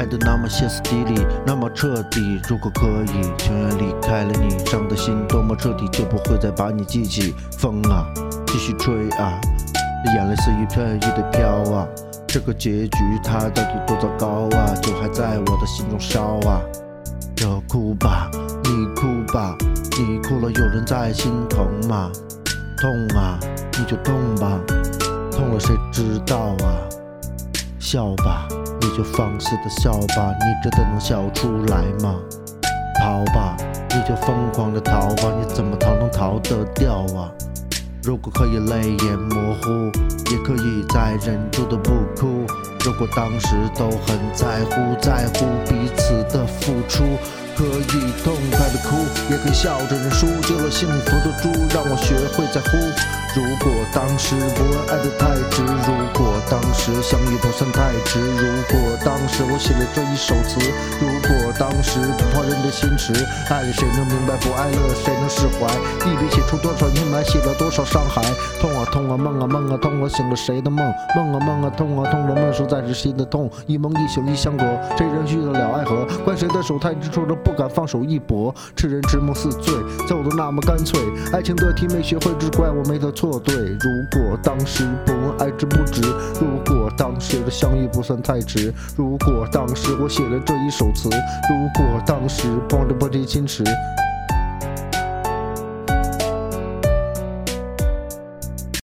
得那么歇斯底里，那么彻底。如果可以，情愿离开了你，伤的心多么彻底，就不会再把你记起。风啊，继续吹啊，眼泪是一片一地飘啊。这个结局它到底多糟糕啊，就还在我的心中烧啊。就哭吧，你哭吧，你哭了有人在心疼吗？痛啊，你就痛吧，痛了谁知道啊？笑吧，你就放肆的笑吧，你真的能笑出来吗？逃吧，你就疯狂的逃吧，你怎么逃能逃得掉啊？如果可以泪眼模糊，也可以再忍住的不哭。如果当时都很在乎彼此的付出，可以痛快的哭，也可以笑着认输。救了幸福的猪，让我学会在乎。如果当时不爱得太迟，如果当时相遇不算太迟，如果当时我写了这一首词，如果当时不怕人的心驰，爱了谁能明白，不爱了谁能释怀？一笔写出多少阴霾，写了多少伤害。痛啊痛啊梦啊梦啊痛了，醒了谁的梦？梦啊梦啊痛啊痛了，梦实在是心的痛。一梦一宿一相隔，谁人续得了爱河？怪谁的手太执着着不敢放手一搏？痴人之梦似醉，走得那么干脆。爱情的题没学会，只怪我没得错对。如果当时不问爱值不值，如果当时的相遇不算太迟，如果当时我写了这一首词，如果当时望着不离心驰。